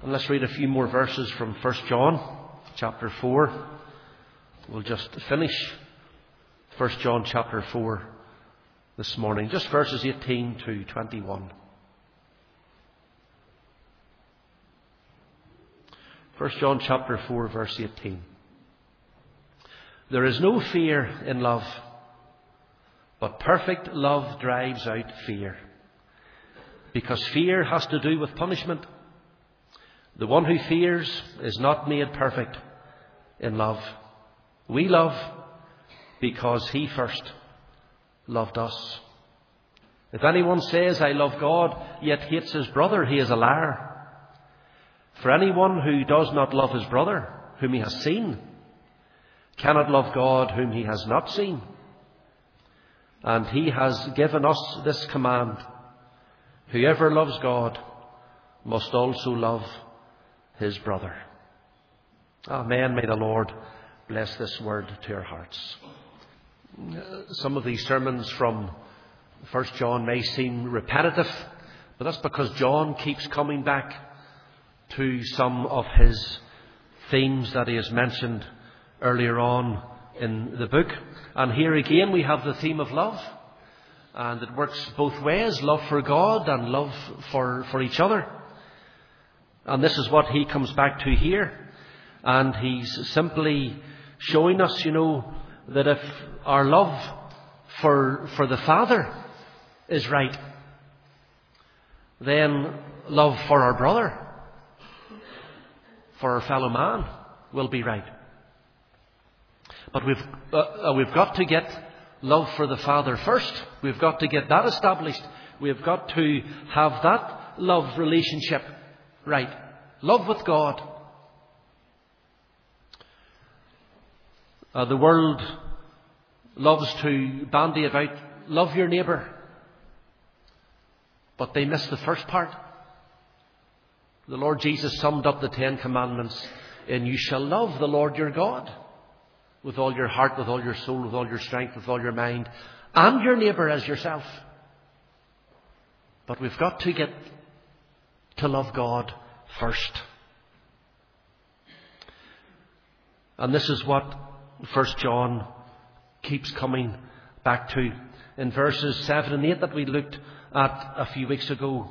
And let's read a few more verses from 1 John chapter 4. We'll just finish 1 John chapter 4 this morning, just verses 18 to 21. 1 John chapter 4 verse 18. There is no fear in love, but perfect love drives out fear, because fear has to do with punishment. The one who fears is not made perfect in love. We love because he first loved us. If anyone says, I love God, yet hates his brother, he is a liar. For anyone who does not love his brother, whom he has seen, cannot love God, whom he has not seen. And he has given us this command: whoever loves God must also love his brother. Amen. May the Lord bless this word to our hearts. Some of these sermons from 1 John may seem repetitive, but that's because John keeps coming back to some of his themes that he has mentioned earlier on in the book. And here again we have the theme of love, and it works both ways: love for God and love for each other. And this is what he comes back to here. And he's simply showing us, that if our love for the Father is right, then love for our brother, for our fellow man, will be right. But we've got to get love for the Father first. We've got to get that established. We've got to have that love relationship right. Love with God. The world loves to bandy about love your neighbour, but they miss the first part. The Lord Jesus summed up the 10 Commandments in, you shall love the Lord your God with all your heart, with all your soul, with all your strength, with all your mind, and your neighbour as yourself. But we've got to get to love God first. And this is what 1 John keeps coming back to in verses 7 and 8 that we looked at a few weeks ago.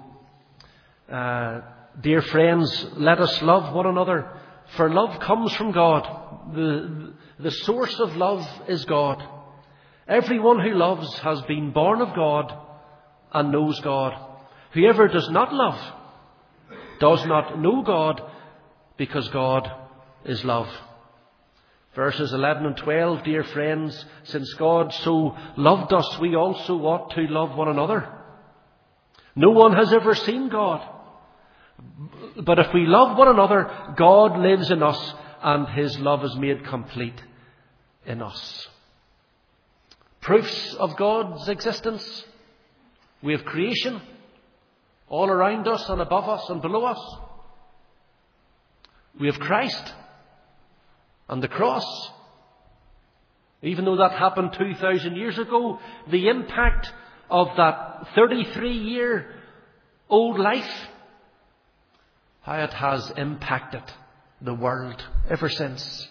Dear friends, let us love one another, for love comes from God. The source of love is God. Everyone who loves has been born of God and knows God. Whoever does not love does not know God, because God is love. Verses 11 and 12, dear friends, since God so loved us, we also ought to love one another. No one has ever seen God. But if we love one another, God lives in us, and his love is made complete in us. Proofs of God's existence. We have creation all around us and above us and below us. We have Christ and the cross. Even though that happened 2,000 years ago, the impact of that 33-year-old life, how it has impacted the world ever since.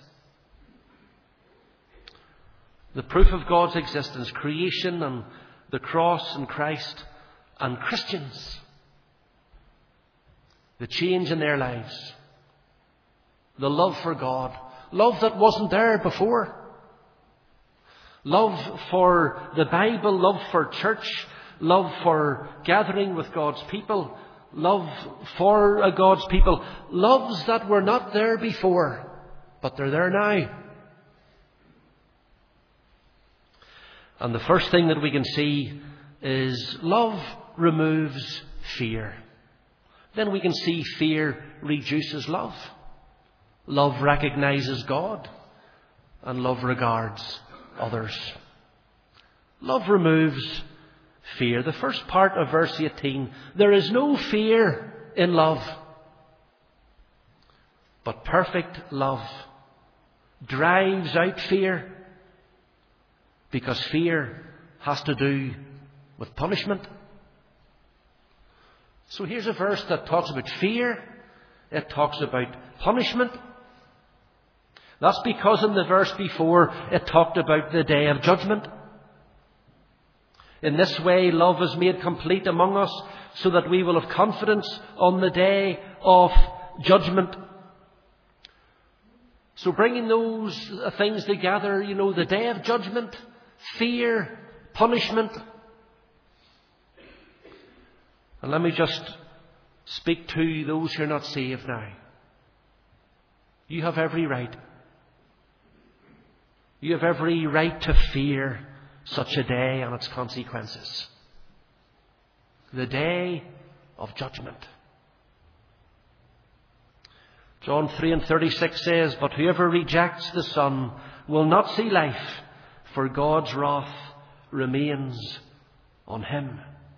The proof of God's existence, creation and the cross and Christ and Christians. The change in their lives. The love for God. Love that wasn't there before. Love for the Bible, love for church, love for gathering with God's people, love for God's people. Loves that were not there before, but they're there now. And the first thing that we can see is love removes fear. Then we can see fear reduces love. Love recognizes God, and love regards others. Love removes fear. The first part of verse 18, there is no fear in love, but perfect love drives out fear, because fear has to do with punishment. So here's a verse that talks about fear. it talks about punishment. That's because in the verse before it talked about the day of judgment. In this way, love is made complete among us so that we will have confidence on the day of judgment. So bringing those things together, the day of judgment, fear, punishment. And let me just speak to those who are not saved now. You have every right. You have every right to fear such a day and its consequences. The day of judgment. John 3:36 says, "But whoever rejects the Son will not see life, for God's wrath remains on him."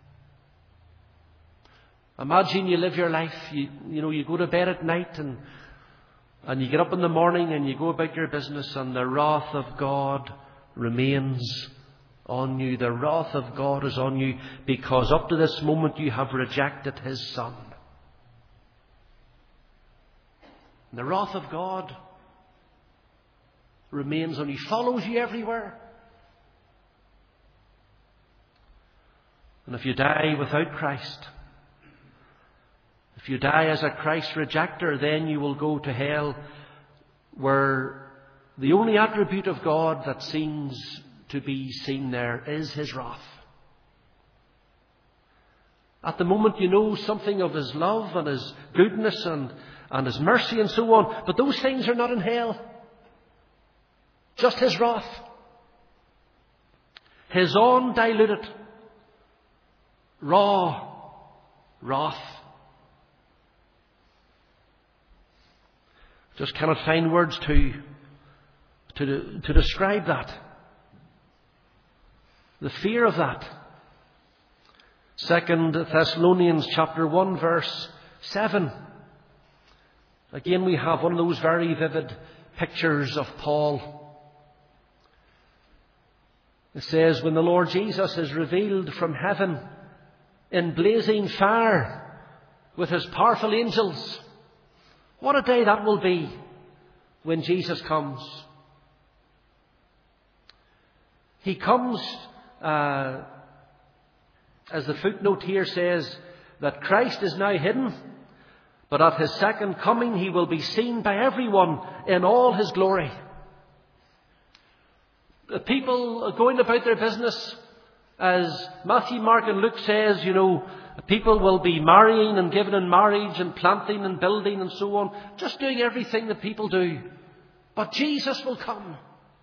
Imagine you live your life, you go to bed at night and you get up in the morning and you go about your business, and the wrath of God remains on you. The wrath of God is on you because up to this moment you have rejected His Son. And the wrath of God remains on you, follows you everywhere. And if you die without Christ, if you die as a Christ rejecter, then you will go to hell, where the only attribute of God that seems to be seen there is His wrath. At the moment you know something of His love and His goodness and His mercy and so on, but those things are not in hell. Just His wrath. His undiluted, raw wrath. Just cannot find words to describe that. The fear of that. 2 Thessalonians chapter 1 verse 7. Again we have one of those very vivid pictures of Paul. It says, "When the Lord Jesus is revealed from heaven in blazing fire with His powerful angels." What a day that will be when Jesus comes. He comes, as the footnote here says, that Christ is now hidden, but at His second coming He will be seen by everyone in all His glory. The people going about their business, as Matthew, Mark and Luke says, people will be marrying and giving in marriage and planting and building and so on, just doing everything that people do. But Jesus will come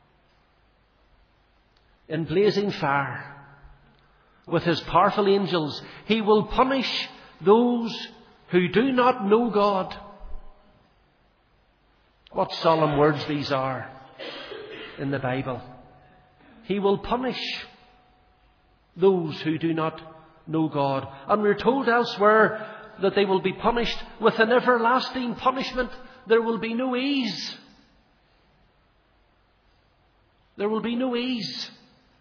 in blazing fire with His powerful angels. He will punish those who do not know God. What solemn words these are in the Bible. He will punish those who do not know God. And we're told elsewhere that they will be punished with an everlasting punishment. There will be no ease. There will be no ease.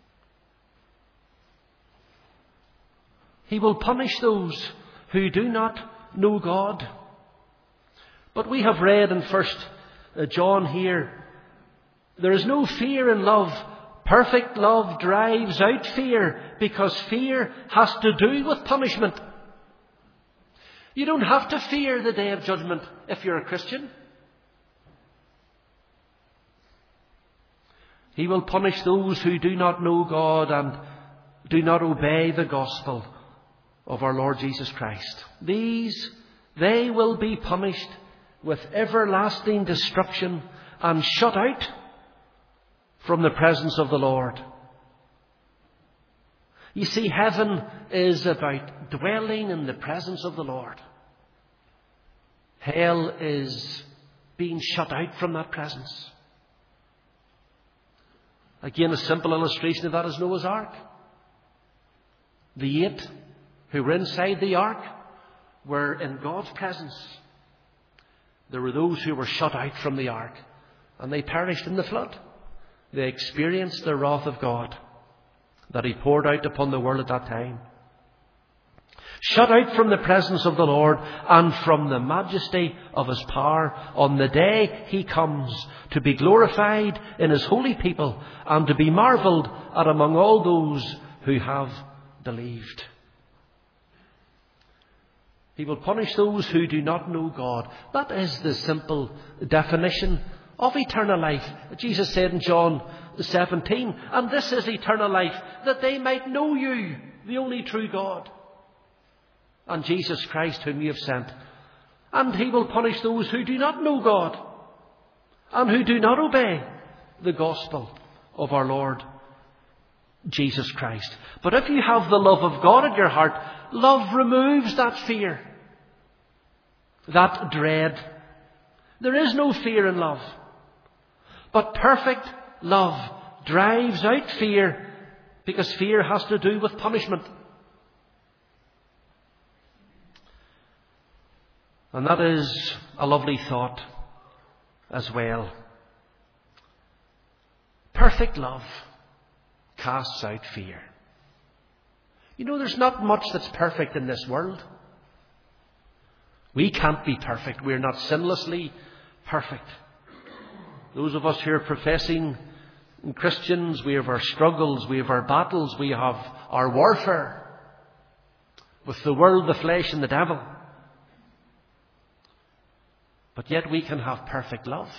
He will punish those who do not know God. But we have read in 1 John here, there is no fear in love. Perfect love drives out fear, because fear has to do with punishment. You don't have to fear the day of judgment if you're a Christian. He will punish those who do not know God and do not obey the gospel of our Lord Jesus Christ. They will be punished with everlasting destruction and shut out from the presence of the Lord. You see, heaven is about dwelling in the presence of the Lord. Hell is being shut out from that presence. Again, a simple illustration of that is Noah's Ark. The 8 who were inside the ark were in God's presence. There were those who were shut out from the ark, and they perished in the flood. They experienced the wrath of God that He poured out upon the world at that time. shut out from the presence of the Lord and from the majesty of his power on the day he comes to be glorified in his holy people and to be marvelled at among all those who have believed. He will punish those who do not know God. That is the simple definition of eternal life. Jesus said in John 17, and this is eternal life, that they might know you, the only true God, and Jesus Christ whom you have sent. And he will punish those who do not know God and who do not obey the gospel of our Lord Jesus Christ. But if you have the love of God in your heart, love removes that fear, that dread. There is no fear in love. But perfect love drives out fear, because fear has to do with punishment. And that is a lovely thought as well. Perfect love casts out fear. You know, there's not much that's perfect in this world. We can't be perfect. We're not sinlessly perfect. Those of us who are professing Christians, we have our struggles, we have our battles, we have our warfare with the world, the flesh and the devil. But yet we can have perfect love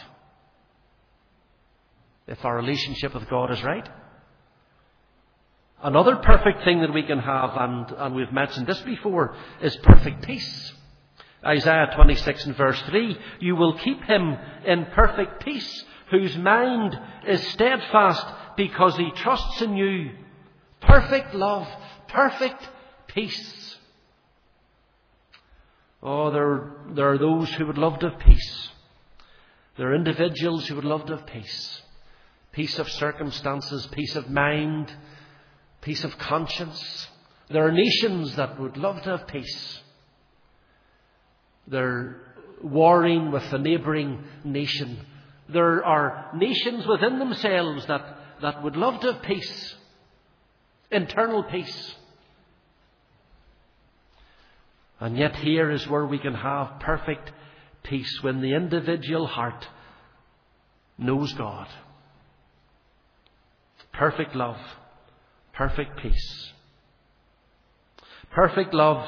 if our relationship with God is right. Another perfect thing that we can have, and we've mentioned this before, is perfect peace. Isaiah 26 and verse 3, you will keep him in perfect peace, whose mind is steadfast because he trusts in you. Perfect love, perfect peace. Oh, there are those who would love to have peace. There are individuals who would love to have peace. Peace of circumstances, peace of mind, peace of conscience. There are nations that would love to have peace. They're warring with the neighbouring nation. There are nations within themselves that would love to have peace. Internal peace. And yet here is where we can have perfect peace, when the individual heart knows God. Perfect love. Perfect peace. Perfect love,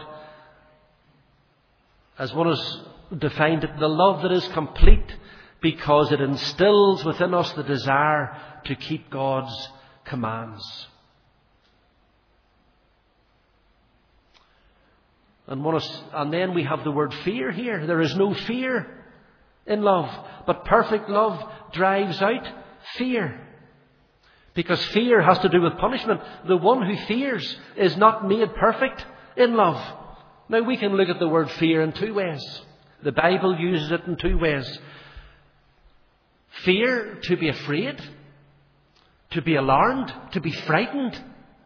as one has defined it, the love that is complete because it instills within us the desire to keep God's commands. And then we have the word fear here. There is no fear in love, but perfect love drives out fear. Because fear has to do with punishment. The one who fears is not made perfect in love. Now we can look at the word fear in two ways. The Bible uses it in two ways. Fear, to be afraid, to be alarmed, to be frightened.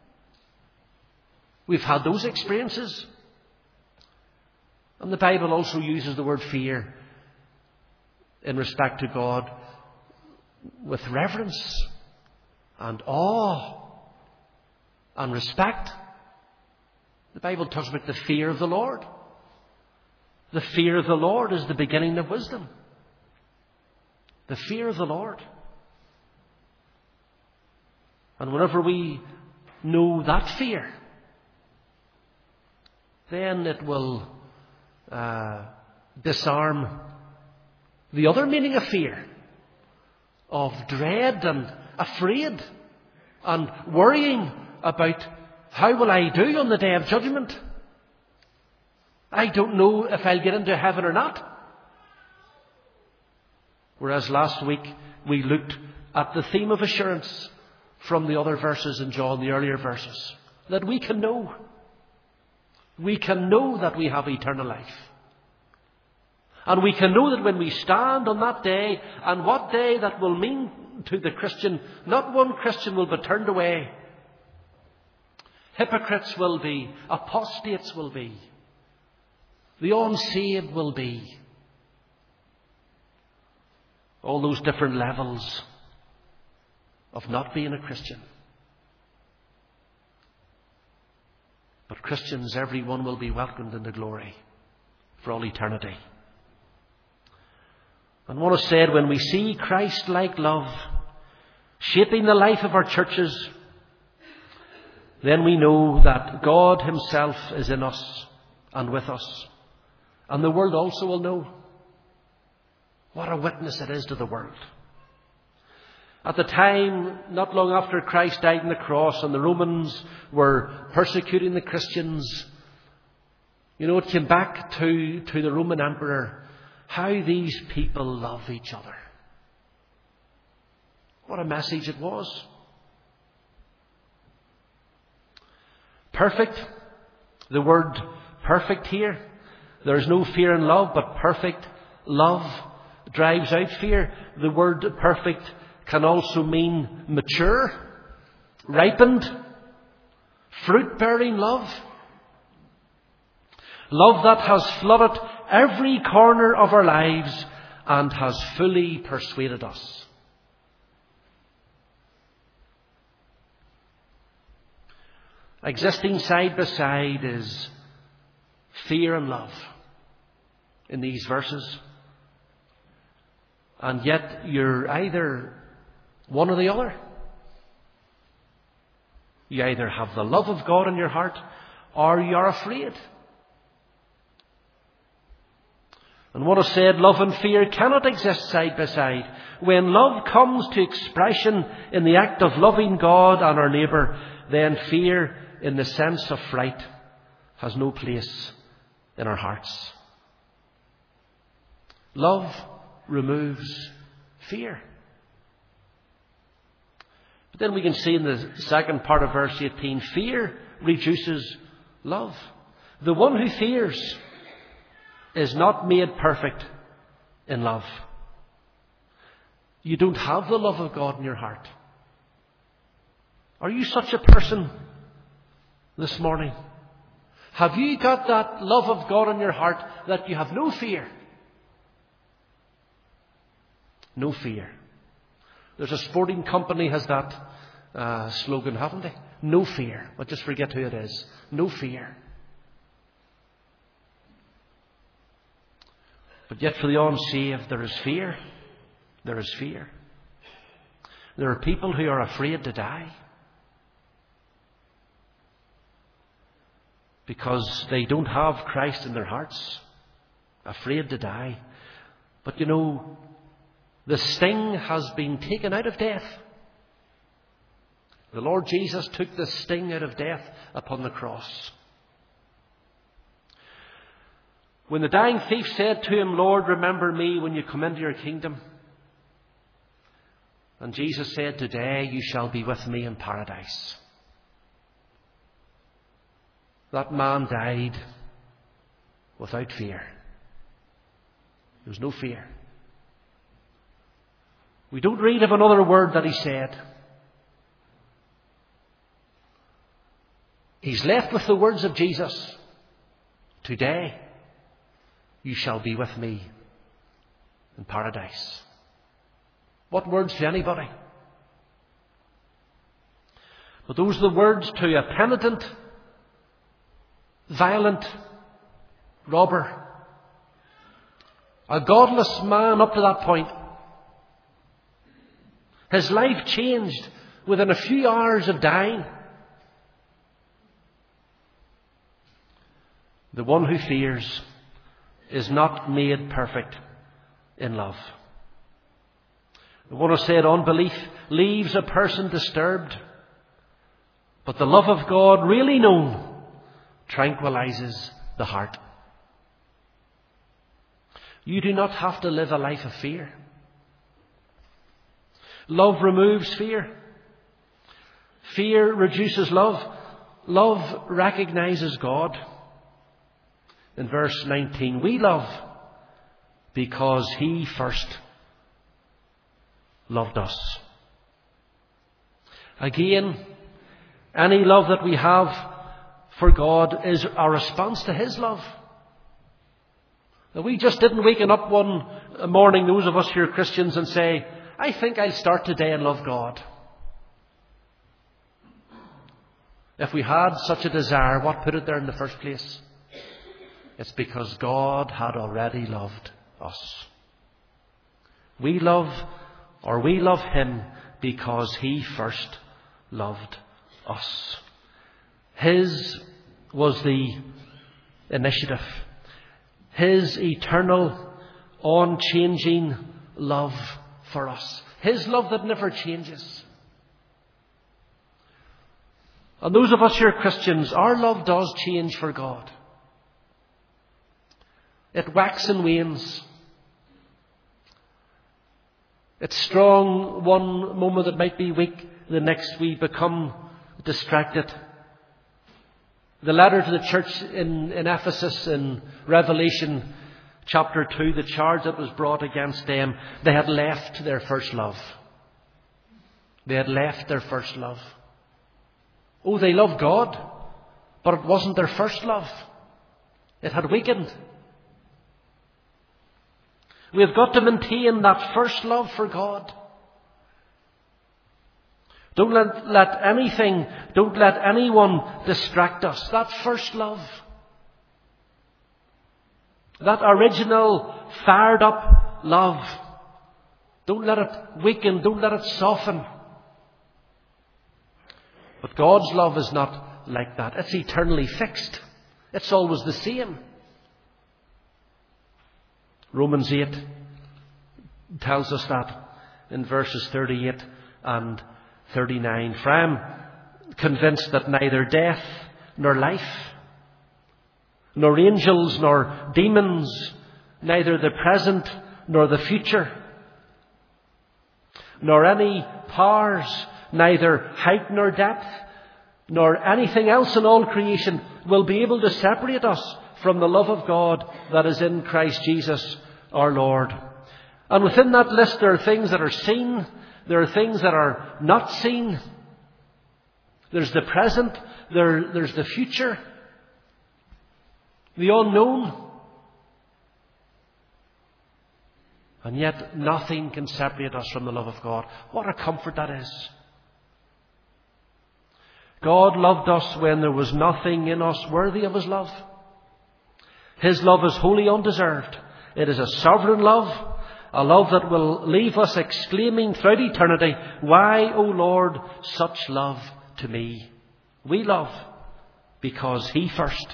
We've had those experiences. And the Bible also uses the word fear in respect to God with reverence and awe and respect. The Bible talks about the fear of the Lord. The fear of the Lord is the beginning of wisdom. The fear of the Lord. And whenever we know that fear, then it will disarm the other meaning of fear, of dread and afraid and worrying about how will I do on the day of judgment. I don't know if I'll get into heaven or not. Whereas last week we looked at the theme of assurance from the other verses in John, the earlier verses, that we can know. We can know that we have eternal life. And we can know that when we stand on that day, and what day that will mean to the Christian, not one Christian will be turned away. Hypocrites will be, apostates will be, the unsaved will be. All those different levels of not being a Christian. But Christians, everyone will be welcomed into glory for all eternity. And what is said, when we see Christ-like love shaping the life of our churches, then we know that God himself is in us and with us. And the world also will know. What a witness it is to the world. At the time, not long after Christ died on the cross and the Romans were persecuting the Christians, it came back to the Roman emperor how these people love each other. What a message it was. Perfect. The word perfect here. There is no fear in love, but perfect love drives out fear. The word perfect can also mean mature, ripened, fruit-bearing love. Love that has flooded every corner of our lives and has fully persuaded us. Existing side by side is fear and love in these verses. And yet you're either one or the other. You either have the love of God in your heart or you are afraid. And what is said, love and fear cannot exist side by side. When love comes to expression in the act of loving God and our neighbour, then fear, in the sense of fright, has no place in our hearts. Love removes fear. But then we can see in the second part of verse 18, fear reduces love. The one who fears is not made perfect in love. You don't have the love of God in your heart. Are you such a person this morning? Have you got that love of God in your heart that you have no fear? No fear. There's a sporting company has that slogan, haven't they? No fear. But just forget who it is. No fear. But yet for the unsaved there is fear. There is fear. There are people who are afraid to die because they don't have Christ in their hearts. Afraid to die. But the sting has been taken out of death. The Lord Jesus took the sting out of death upon the cross. When the dying thief said to him, Lord, remember me when you come into your kingdom. And Jesus said, today you shall be with me in paradise. That man died without fear. There was no fear. We don't read of another word that he said. He's left with the words of Jesus. Today you shall be with me in paradise. What words to anybody? But those are the words to a penitent, violent robber. A godless man up to that point. His life changed within a few hours of dying. The one who fears is not made perfect in love. The one who said unbelief leaves a person disturbed, but the love of God really known tranquilizes the heart. You do not have to live a life of fear. Love removes fear. Fear reduces love. Love recognizes God. In verse 19, we love because He first loved us. Again, any love that we have for God is our response to His love. Now, we just didn't waken up one morning, those of us who are Christians, and say, I think I'll start today and love God. If we had such a desire, what put it there in the first place? It's because God had already loved us. We love Him because He first loved us. His was the initiative. His eternal, unchanging love for us. His love that never changes. And those of us who are Christians, our love does change for God. It waxes and wanes. It's strong one moment, it might be weak. The next we become distracted. The letter to the church in Ephesus in Revelation chapter 2, the charge that was brought against them, they had left their first love. They had left their first love. Oh, they loved God, but it wasn't their first love. It had weakened. We have got to maintain that first love for God. Don't let anyone distract us. That first love. That original, fired up love. Don't let it weaken. Don't let it soften. But God's love is not like that. It's eternally fixed. It's always the same. Romans 8 tells us that in verses 38 and 39. For I am convinced that neither death nor life, nor angels nor demons, neither the present nor the future, nor any powers, neither height nor depth, nor anything else in all creation will be able to separate us from the love of God that is in Christ Jesus our Lord. And within that list there are things that are seen, there are things that are not seen. There's the present, there's the future, the unknown. And yet nothing can separate us from the love of God. What a comfort that is. God loved us when there was nothing in us worthy of His love. His love is wholly undeserved. It is a sovereign love, a love that will leave us exclaiming throughout eternity, "Why, O Lord, such love to me?" We love because He first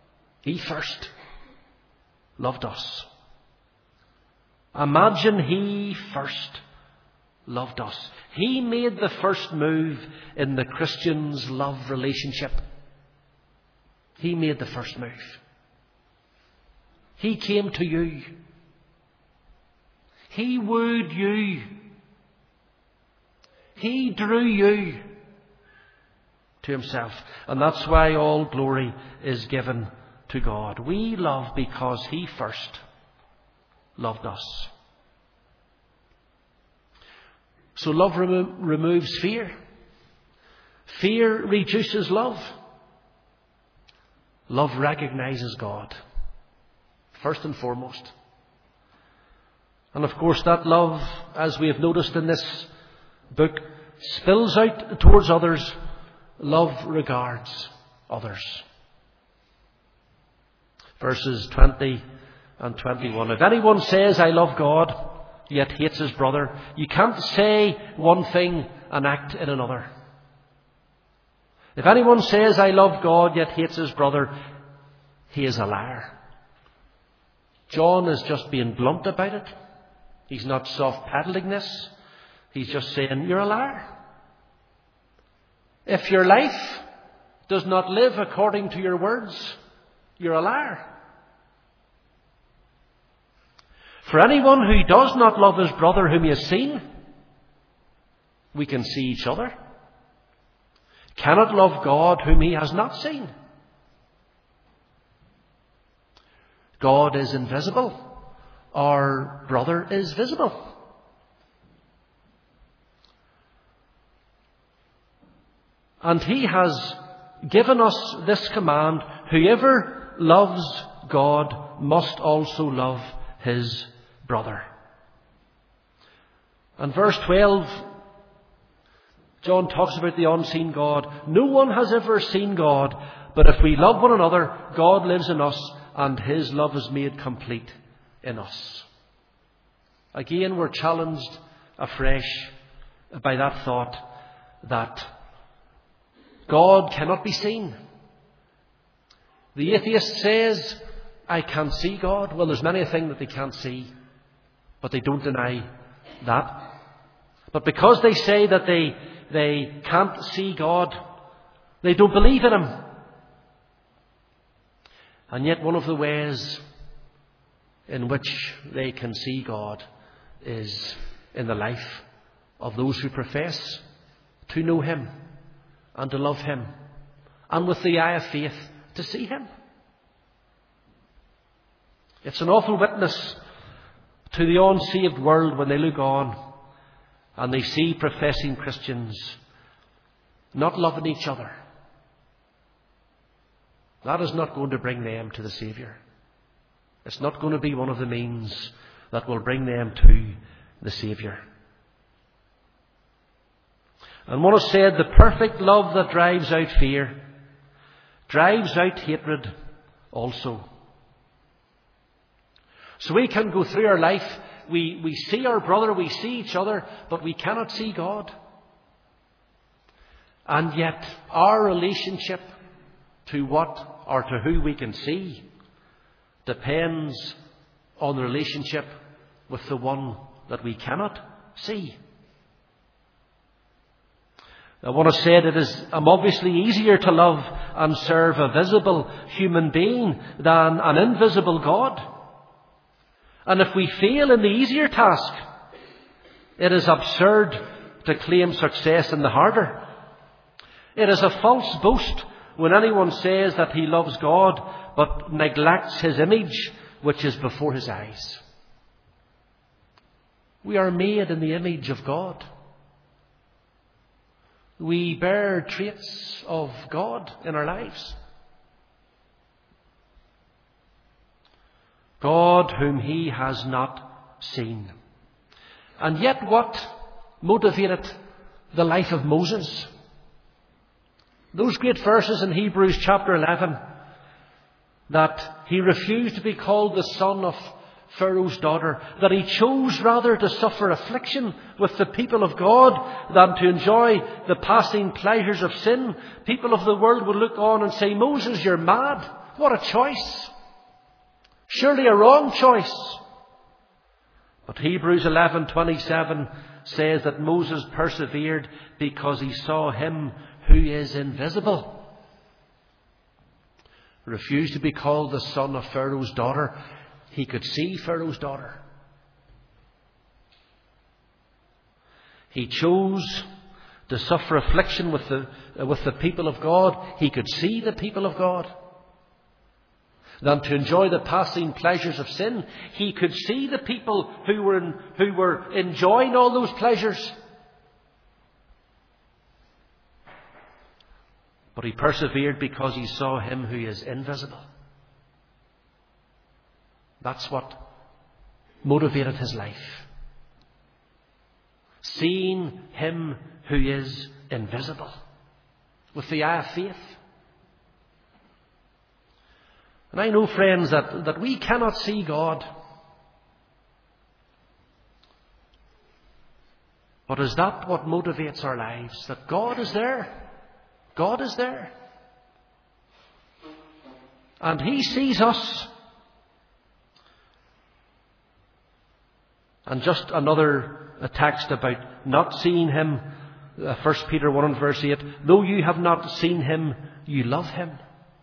loved us. Imagine He first loved us. He made the first move in the Christian's love relationship. He made the first move. He came to you. He wooed you. He drew you to Himself. And that's why all glory is given to God. We love because He first loved us. So love removes fear. Fear reduces love. Love recognizes God, first and foremost. And of course that love, as we have noticed in this book, spills out towards others. Love regards others. Verses 20 and 21. If anyone says, "I love God," yet hates his brother, you can't say one thing and act in another. If anyone says, "I love God," yet hates his brother, he is a liar. John is just being blunt about it. He's not soft-pedaling this. He's just saying, you're a liar. If your life does not live according to your words, you're a liar. For anyone who does not love his brother whom he has seen, we can see each other, cannot love God whom he has not seen. God is invisible. Our brother is visible. And He has given us this command: whoever loves God must also love his brother. And verse 12 John talks about the unseen God. No one has ever seen God, but if we love one another, God lives in us, and His love is made complete in us. Again, we're challenged afresh by that thought that God cannot be seen. The atheist says, I can't see God. Well, there's many a thing that they can't see, but they don't deny that. But because they say that they can't see God, they don't believe in Him. And yet one of the ways in which they can see God is in the life of those who profess to know Him and to love Him, and with the eye of faith to see Him. It's an awful witness to the unsaved world when they look on and they see professing Christians not loving each other. That is not going to bring them to the Saviour. It's not going to be one of the means that will bring them to the Saviour. And one has said, the perfect love that drives out fear drives out hatred also. So we can go through our life, we see our brother, we see each other, but we cannot see God. And yet our relationship to what or to who we can see depends on the relationship with the one that we cannot see. Now, one has said it is obviously easier to love and serve a visible human being than an invisible God. And if we fail in the easier task, it is absurd to claim success in the harder. It is a false boast when anyone says that he loves God but neglects His image which is before his eyes. We are made in the image of God. We bear traits of God in our lives. God whom He has not seen. And yet what motivated the life of Moses? Those great verses in Hebrews chapter 11, that he refused to be called the son of Pharaoh's daughter, that he chose rather to suffer affliction with the people of God than to enjoy the passing pleasures of sin. People of the world would look on and say, Moses, you're mad. What a choice. Surely a wrong choice. But Hebrews 11:27 says that Moses persevered because he saw Him who is invisible. Refused to be called the son of Pharaoh's daughter. He could see Pharaoh's daughter. He chose to suffer affliction with the people of God. He could see the people of God. Than to enjoy the passing pleasures of sin. He could see the people who were enjoying all those pleasures. But he persevered because he saw Him who is invisible. That's what motivated his life. Seeing Him who is invisible. With the eye of faith. And I know, friends, that we cannot see God. But is that what motivates our lives? That God is there. God is there. And He sees us. And just another text about not seeing Him. 1 Peter 1 and verse 8. Though you have not seen Him, you love Him.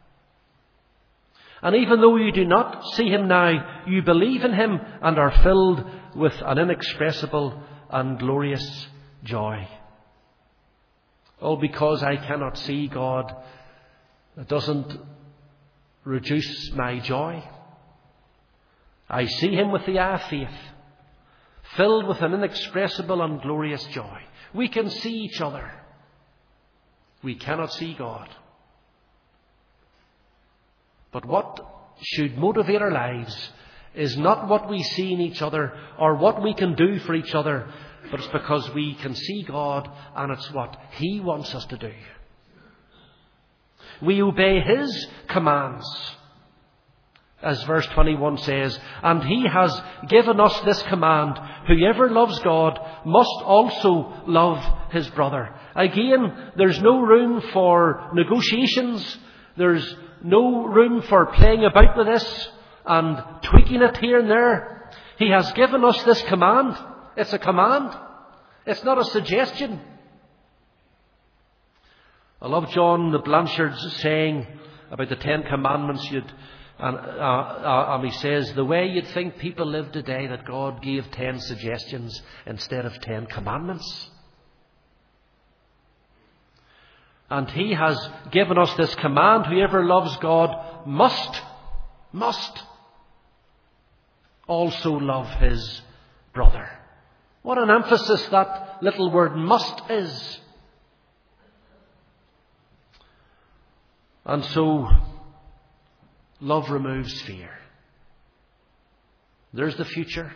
And even though you do not see Him now, you believe in Him and are filled with an inexpressible and glorious joy. All because I cannot see God, it doesn't reduce my joy. I see Him with the eye of faith, filled with an inexpressible and glorious joy. We can see each other. We cannot see God. But what should motivate our lives is not what we see in each other or what we can do for each other, but it's because we can see God and it's what He wants us to do. We obey His commands, as verse 21 says, and He has given us this command: whoever loves God must also love his brother. Again, there's no room for negotiations. There's no room for playing about with this and tweaking it here and there. He has given us this command. It's a command. It's not a suggestion. I love John the Blanchard's saying about the 10 Commandments. And he says, the way you'd think people live today, that God gave 10 suggestions instead of 10 commandments. And He has given us this command: whoever loves God must also love his brother. What an emphasis that little word must is. And so, love removes fear. There's the future.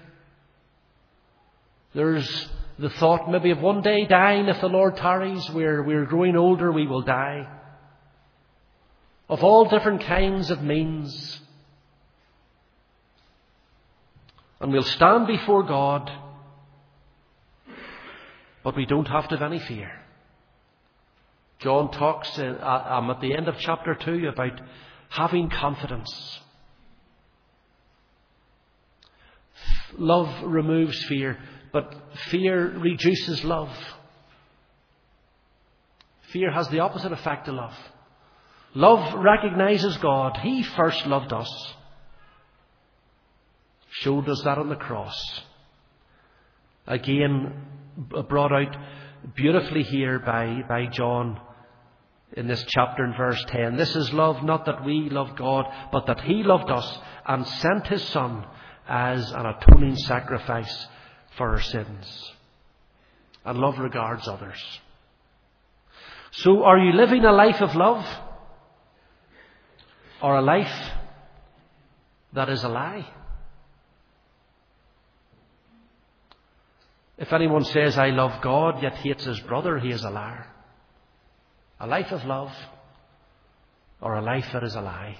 There's the thought maybe of one day dying if the Lord tarries. We're growing older, we will die. Of all different kinds of means. And we'll stand before God, but we don't have to have any fear. John talks at the end of chapter 2 about having confidence. Love removes fear, but fear reduces love. Fear has the opposite effect of love. Love recognizes God. He first loved us. Showed us that on the cross. Again, brought out beautifully here by John in this chapter in verse 10. This is love, not that we loved God, but that He loved us and sent His Son as an atoning sacrifice for our sins. And love regards others. So are you living a life of love? Or a life that is a lie? If anyone says, I love God, yet hates his brother, he is a liar. A life of love, or a life that is a lie.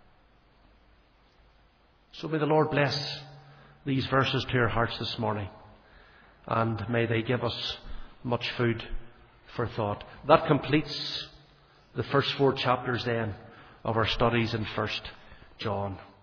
So may the Lord bless these verses to our hearts this morning, and may they give us much food for thought. That completes the first 4 chapters then of our studies in 1 John.